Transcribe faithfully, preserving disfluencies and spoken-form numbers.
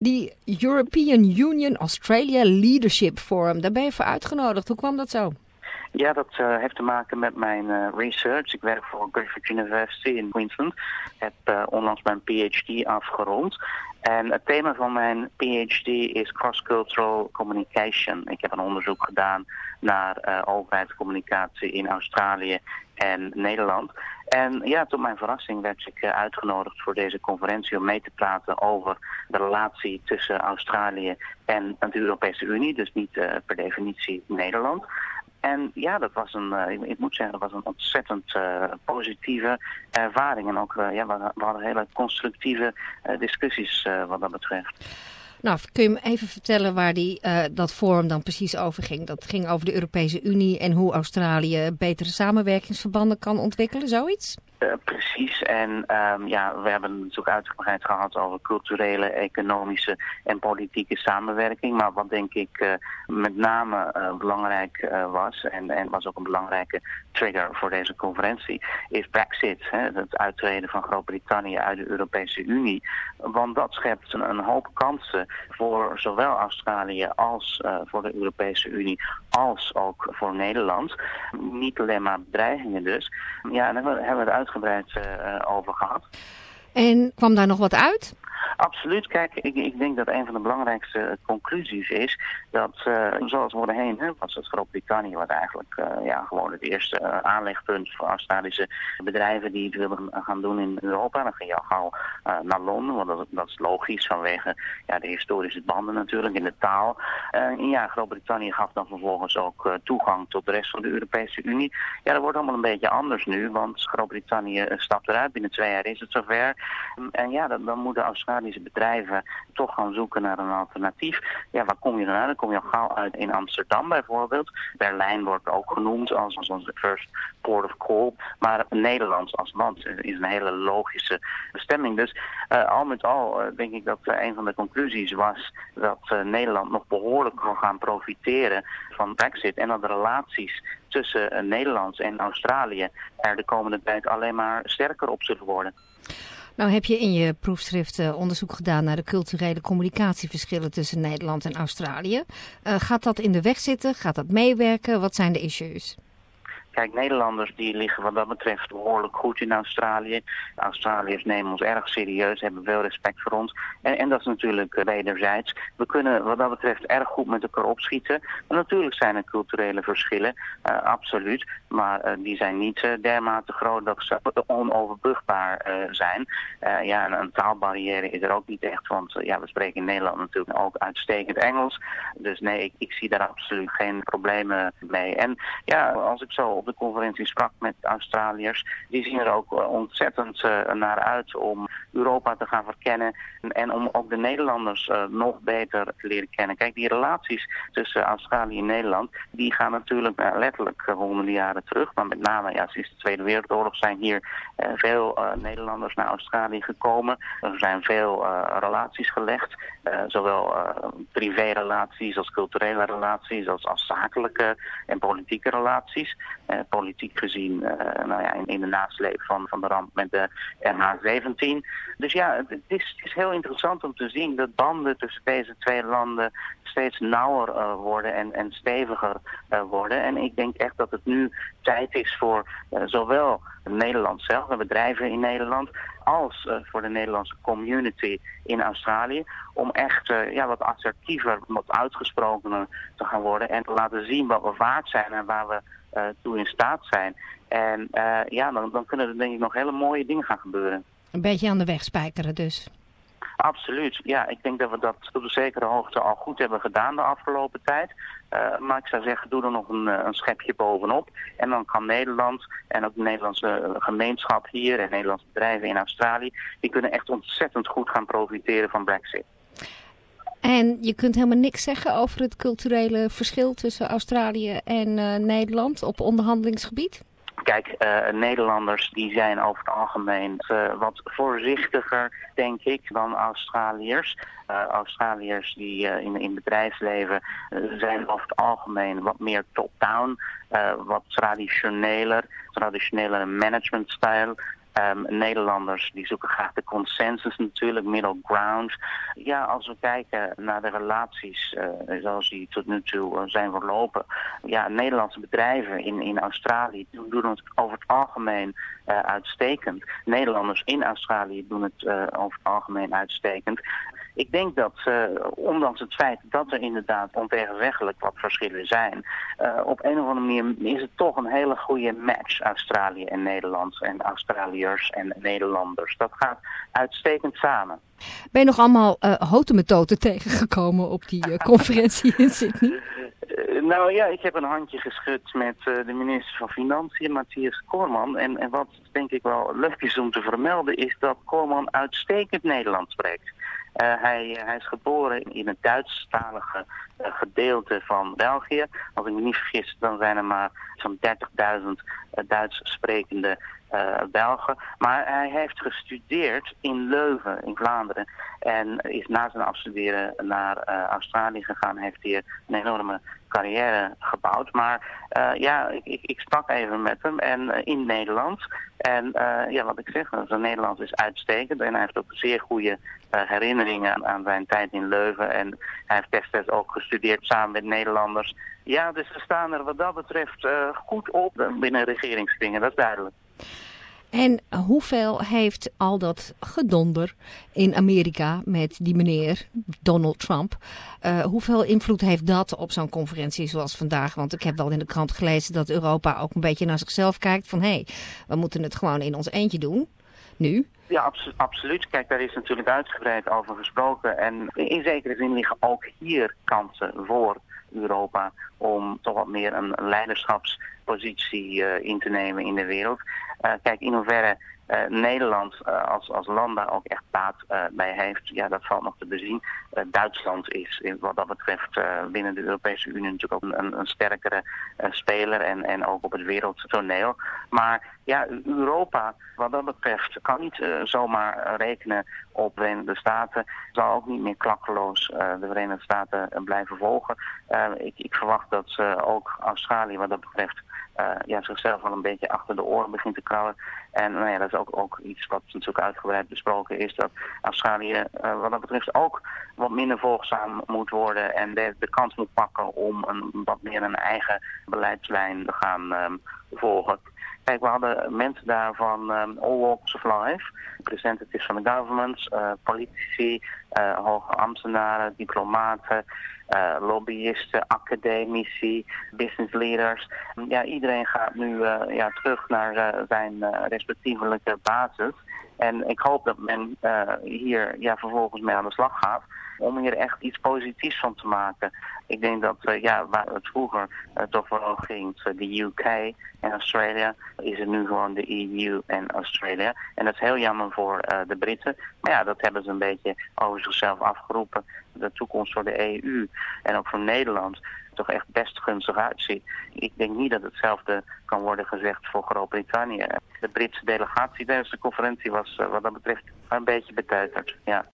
Die European Union Australia Leadership Forum, daar ben je voor uitgenodigd. Hoe kwam dat zo? Ja, dat uh, heeft te maken met mijn uh, research. Ik werk voor Griffith University in Queensland. Ik heb uh, onlangs mijn P H D afgerond. En het thema van mijn P H D is cross-cultural communication. Ik heb een onderzoek gedaan naar uh, overheidscommunicatie in Australië en Nederland. En ja, tot mijn verrassing werd ik uh, uitgenodigd voor deze conferentie om mee te praten over de relatie tussen Australië en de Europese Unie. Dus niet uh, per definitie Nederland. En ja, dat was een, uh, ik, ik moet zeggen, dat was een ontzettend uh, positieve ervaring. En ook, uh, ja, we, we hadden hele constructieve uh, discussies uh, wat dat betreft. Nou, kun je me even vertellen waar die, uh, dat forum dan precies over ging? Dat ging over de Europese Unie en hoe Australië betere samenwerkingsverbanden kan ontwikkelen, zoiets? Uh, precies. En um, ja, we hebben het natuurlijk uitgebreid gehad over culturele, economische en politieke samenwerking. Maar wat denk ik uh, met name uh, belangrijk uh, was, en, en was ook een belangrijke trigger voor deze conferentie, is Brexit. Hè, het uittreden van Groot-Brittannië uit de Europese Unie. Want dat schept een, een hoop kansen voor zowel Australië als uh, voor de Europese Unie, als ook voor Nederland. Niet alleen maar bedreigingen dus. Ja, en daar hebben we het uitgebreid uitgebreid uh, over gehad. En kwam daar nog wat uit? Absoluut. Kijk, ik, ik denk dat een van de belangrijkste conclusies is dat, uh, zoals voorheen, hè, was het Groot-Brittannië wat eigenlijk uh, ja, gewoon het eerste uh, aanlegpunt voor Australische bedrijven die het willen gaan doen in Europa. Dan ging je al gauw uh, naar Londen, want dat, dat is logisch vanwege ja, de historische banden natuurlijk in de taal. Uh, en ja, Groot-Brittannië gaf dan vervolgens ook uh, toegang tot de rest van de Europese Unie. Ja, dat wordt allemaal een beetje anders nu, want Groot-Brittannië uh, stapt eruit. Binnen twee jaar is het zover. Um, en ja, dan, dan moeten Australische bedrijven toch gaan zoeken naar een alternatief. Ja, waar kom je dan uit? Dan kom je al gauw uit in Amsterdam bijvoorbeeld. Berlijn wordt ook genoemd als, als onze first port of call. Maar Nederland als land is een hele logische bestemming. Dus uh, al met al uh, denk ik dat uh, een van de conclusies was dat uh, Nederland nog behoorlijk kan gaan profiteren van Brexit. En dat de relaties tussen uh, Nederland en Australië er de komende tijd alleen maar sterker op zullen worden. Nou heb je in je proefschrift uh, onderzoek gedaan naar de culturele communicatieverschillen tussen Nederland en Australië. Uh, gaat dat in de weg zitten? Gaat dat meewerken? Wat zijn de issues? Kijk, Nederlanders die liggen wat dat betreft behoorlijk goed in Australië. De Australiërs nemen ons erg serieus, hebben veel respect voor ons. En, en dat is natuurlijk uh, wederzijds. We kunnen wat dat betreft erg goed met elkaar opschieten. Maar natuurlijk zijn er culturele verschillen, uh, absoluut. Maar uh, die zijn niet uh, dermate groot dat ze onoverbrugbaar uh, zijn. Uh, ja, een, een taalbarrière is er ook niet echt, want uh, ja, we spreken in Nederland natuurlijk ook uitstekend Engels. Dus nee, ik, ik zie daar absoluut geen problemen mee. En ja, als ik zo op de conferentie sprak met Australiërs, die zien er ook ontzettend uh, naar uit om Europa te gaan verkennen en, en om ook de Nederlanders uh, nog beter te leren kennen. Kijk, die relaties tussen Australië en Nederland, die gaan natuurlijk uh, letterlijk uh, honderden jaren terug, maar met name ja, sinds de Tweede Wereldoorlog zijn hier uh, veel uh, Nederlanders naar Australië gekomen. Er zijn veel uh, relaties gelegd, uh, zowel uh, privérelaties als culturele relaties, als, als zakelijke en politieke relaties. Uh, politiek gezien uh, nou ja, in, in de nasleep van, van de ramp met de M H zeventien. Dus ja, het is, het is heel interessant om te zien dat banden tussen deze twee landen steeds nauwer uh, worden en, en steviger uh, worden. En ik denk echt dat het nu tijd is voor uh, zowel Nederland zelf, de bedrijven in Nederland, als uh, voor de Nederlandse community in Australië, om echt uh, ja, wat assertiever, wat uitgesprokener te gaan worden en te laten zien wat we waard zijn en waar we uh, toe in staat zijn. En uh, ja, dan, dan kunnen er denk ik nog hele mooie dingen gaan gebeuren. Een beetje aan de weg spijkeren dus. Absoluut. Ja, ik denk dat we dat tot een zekere hoogte al goed hebben gedaan de afgelopen tijd. Uh, maar ik zou zeggen, doe er nog een, een schepje bovenop. En dan kan Nederland en ook de Nederlandse gemeenschap hier en Nederlandse bedrijven in Australië, die kunnen echt ontzettend goed gaan profiteren van Brexit. En je kunt helemaal niks zeggen over het culturele verschil tussen Australië en uh, Nederland op onderhandelingsgebied? Kijk, uh, Nederlanders die zijn over het algemeen uh, wat voorzichtiger, denk ik, dan Australiërs. Uh, Australiërs die uh, in, in bedrijfsleven uh, zijn over het algemeen wat meer top-down, uh, wat traditioneler, traditionele managementstijl. Um, Nederlanders die zoeken graag de consensus natuurlijk, middle ground. Ja, als we kijken naar de relaties uh, zoals die tot nu toe uh, zijn verlopen. Ja, Nederlandse bedrijven in, in Australië doen het over het algemeen uh, uitstekend. Nederlanders in Australië doen het uh, over het algemeen uitstekend. Ik denk dat, uh, ondanks het feit dat er inderdaad ontegenzeggelijk wat verschillen zijn, uh, op een of andere manier is het toch een hele goede match, Australië en Nederland en Australiërs en Nederlanders. Dat gaat uitstekend samen. Ben je nog allemaal uh, hotemethoden tegengekomen op die uh, conferentie in Sydney? Uh, nou ja, ik heb een handje geschud met uh, de minister van Financiën, Matthias Cormann. En, en wat denk ik wel leuk is om te vermelden, is dat Cormann uitstekend Nederlands spreekt. Uh, hij, hij is geboren in het Duitsstalige uh, gedeelte van België. Als ik me niet vergis, dan zijn er maar zo'n dertigduizend uh, Duits sprekende uh, Belgen. Maar hij heeft gestudeerd in Leuven, in Vlaanderen. En is na zijn afstuderen naar uh, Australië gegaan. Heeft hier een enorme carrière gebouwd. Maar uh, ja, ik, ik, ik sprak even met hem en uh, in Nederland. En uh, ja, wat ik zeg, zijn Nederlands is uitstekend. En hij heeft ook zeer goede uh, herinneringen aan, aan zijn tijd in Leuven. En hij heeft destijds ook gestudeerd samen met Nederlanders. Ja, dus we staan er wat dat betreft uh, goed op binnen regeringskringen, dat is duidelijk. En hoeveel heeft al dat gedonder in Amerika met die meneer Donald Trump, uh, hoeveel invloed heeft dat op zo'n conferentie zoals vandaag? Want ik heb wel in de krant gelezen dat Europa ook een beetje naar zichzelf kijkt van hé, hey, we moeten het gewoon in ons eentje doen, nu. Ja, abso- absoluut. Kijk, daar is natuurlijk uitgebreid over gesproken. En in zekere zin liggen ook hier kansen voor Europa om toch wat meer een leiderschapspositie uh, in te nemen in de wereld. Uh, kijk, in hoeverre uh, Nederland uh, als, als land daar ook echt baat uh, bij heeft, ja, dat valt nog te bezien. Uh, Duitsland is wat dat betreft uh, binnen de Europese Unie natuurlijk ook een, een sterkere uh, speler en, en ook op het wereldtoneel. Maar ja, Europa wat dat betreft kan niet uh, zomaar rekenen op de Verenigde Staten. Zal ook niet meer klakkeloos uh, de Verenigde Staten uh, blijven volgen. Uh, ik, ik verwacht dat uh, ook Australië wat dat betreft Uh, ja, zichzelf wel een beetje achter de oren begint te krabben. En nou ja, dat is ook, ook iets wat natuurlijk uitgebreid besproken is, dat Australië uh, wat dat betreft ook wat minder volgzaam moet worden en de, de kans moet pakken om een, wat meer een eigen beleidslijn te gaan um, volgen. Kijk, we hadden mensen daar van um, all walks of life, representatives van de governments, uh, politici, uh, hoge ambtenaren, diplomaten, Uh, lobbyisten, academici, business leaders. Ja, iedereen gaat nu uh, ja, terug naar uh, zijn uh, respectievelijke basis. En ik hoop dat men uh, hier ja, vervolgens mee aan de slag gaat om hier echt iets positiefs van te maken. Ik denk dat uh, ja, waar het vroeger uh, toch vooral ging, de U K en Australië, is het nu gewoon de E U en Australië. En dat is heel jammer voor uh, de Britten. Maar ja, dat hebben ze een beetje over zichzelf afgeroepen. De toekomst voor de E U en ook voor Nederland toch echt best gunstig uitziet. Ik denk niet dat hetzelfde kan worden gezegd voor Groot-Brittannië. De Britse delegatie tijdens de conferentie was uh, wat dat betreft een beetje beteuterd. Ja.